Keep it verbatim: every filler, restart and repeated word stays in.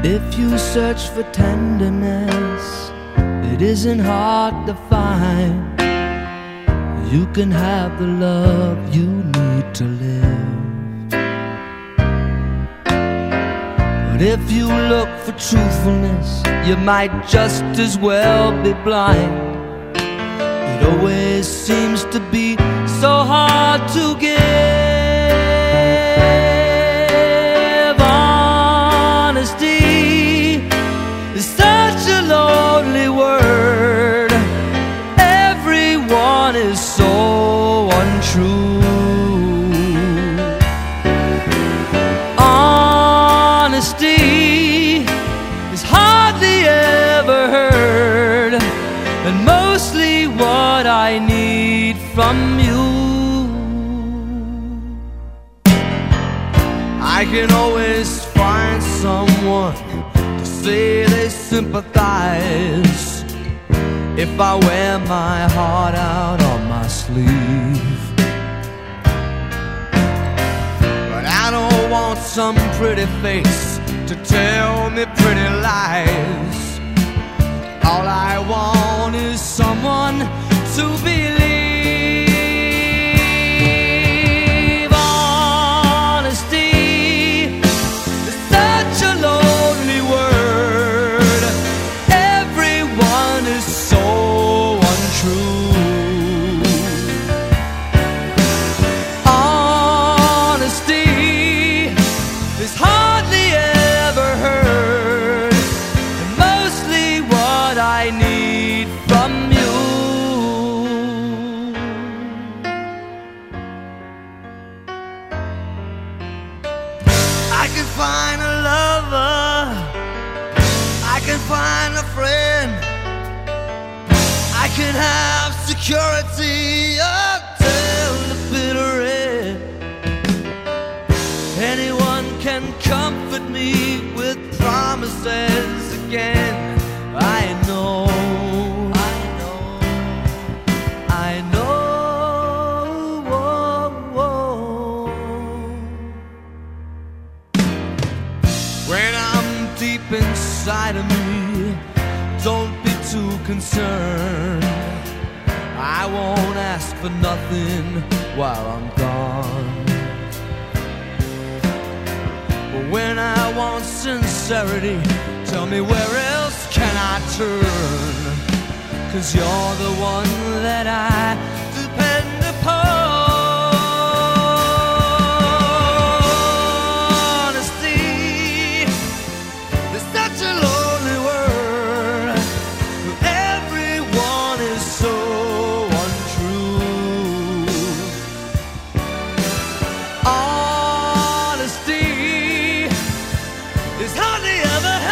If you search for tenderness, it isn't hard to find. You can have the love you need to live. But if you look for truthfulness, you might just as well be blind. It always seems to be so hard to give. Honesty is such a lonely word. Everyone is so untrue. Honesty is hardly ever heard, and mostly what I need from you. I can always find someone to say they sympathize if I wear my heart out on my sleeve. But I don't want some pretty face to tell me pretty lies. All I want is someone to believe. Honesty is such a lonely word. Everyone is so untrue. Honesty is hardly ever heard, and mostly what I need from you. I can find a lover, I can find a friend, I can have security until the bitter end. Anyone can comfort me with promises again. I know, I know, I know. Whoa, whoa. When I'm deep inside of me, don't be too concerned. I won't ask for nothing while I'm gone. But when I want sincerity, tell me where else can I turn? 'Cause you're the one that I depend upon. Honesty is such a lonely word. Everyone is so untrue. Honesty is hardly ever